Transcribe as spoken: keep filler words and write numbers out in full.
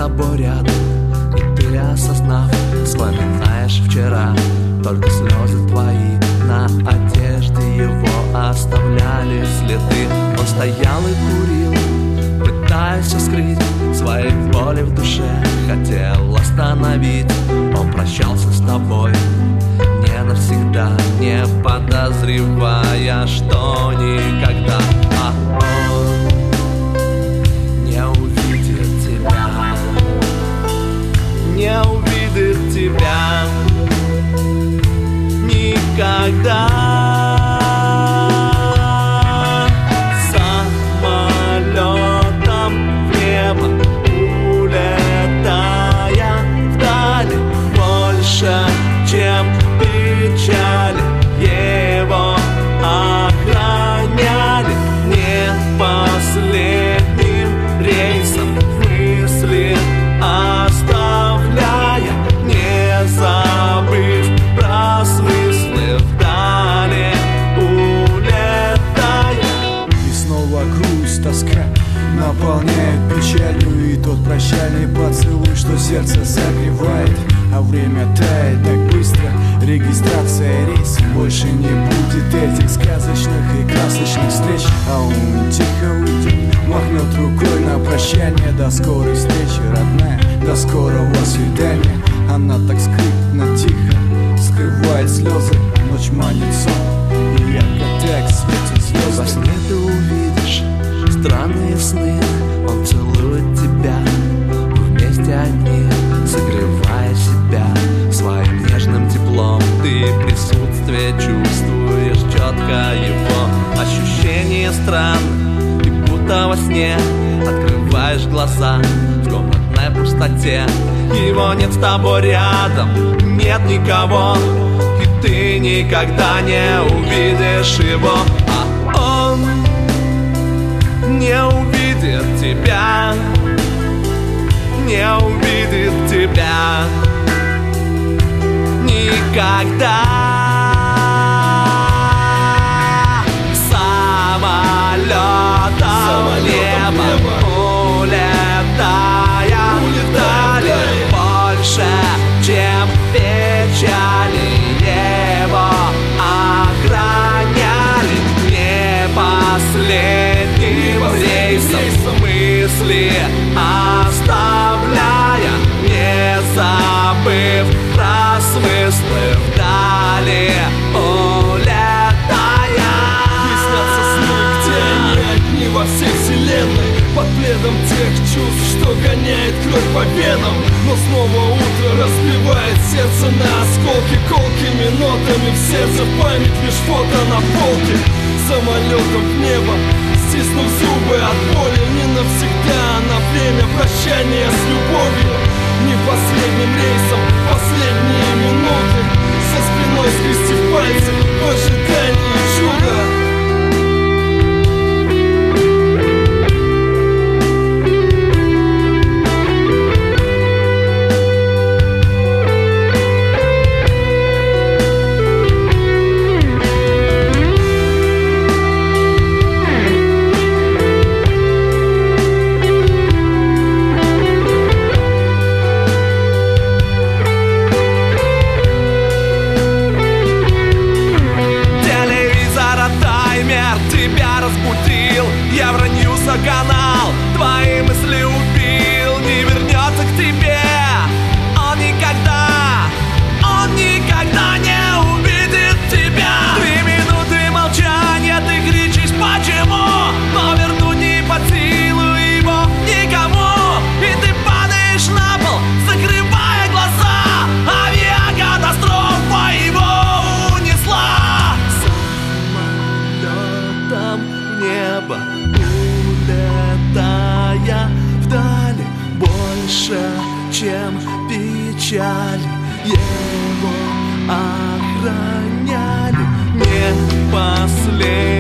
тобой рядом, и ты, осознав, вспоминаешь вчера. Только слезы твои на одежде его оставляли следы. Он стоял и курил, пытаясь скрыть свои боли в душе, хотел остановить. Он прощался с тобой не навсегда, не подозревая, что никогда а он не увидит тебя, не увидит тебя никогда. Самолетом в небо улетая вдали, больше, чем печали, его охраняли. Не последним рейсом мысли оставляя, не забыв про смыслы вдали улетая. И снова грусть, тоска наполняет печалью, и тот прощальный поцелуй, что сердце согревает. А время тает так быстро, регистрация рейса. Больше не будет этих сказочных и красочных встреч. А он тихо уйдет, махнет рукой на прощание. До скорой встречи, родная, до скорого свидания. Она так скрытно, тихо скрывает слезы. Ночь манит сон, и ярко так светят звезды. Во сне ты увидишь странные сны, он целует тебя, вы вместе одни, согревая себя своим нежным теплом. Ты присутствие чувствуешь четко его, ощущение странно, и будто во сне открываешь глаза в комнатной пустоте. Его нет с тобой рядом, нет никого, и ты никогда не увидишь его. А он не увидит тебя, не увидит тебя никогда. Самолетом в небо улетая вдали, больше, чем печали, его охраняли. Не последним рейсом мысли оставляя, не забыв про смыслы вдали улетая. Не снятся сны, где они одни во всей вселенной, под пледом тех чувств, что гоняет кровь по венам. Но снова утро разбивает сердце на осколки, колкими нотами в сердце память лишь фото на полке. Самолетом в небо, стиснув зубы от боли, не навсегда, на время прощания с любовью. Не последним рейсом, последние минуты, со спиной скрестив пальцы в ожидании чуда. Я враньюся канал, твои мысли убил, не вернется к тебе. Он никогда, он никогда не увидит тебя. Три минуты молчания, ты кричишь почему, но вернуть не под силу его никому. И ты падаешь на пол, закрывая глаза, авиакатастрофа его унесла. Самолетом в небо улетая вдали, больше, чем печали, его охраняли. Не последний